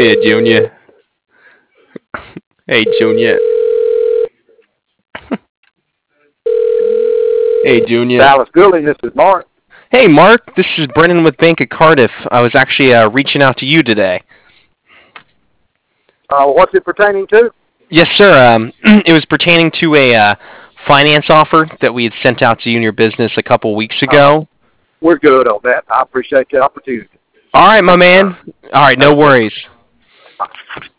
here, Junior. Hey, Junior. Hey, Junior. Dallas Building, this is Mark. Hey, Mark. This is Brennan with Bank of Cardiff. I was actually reaching out to you today. What's it pertaining to? Yes, sir. It was pertaining to a finance offer that we had sent out to you and your business a couple weeks ago. We're good on that. I appreciate the opportunity. All right, my man. All right, no worries.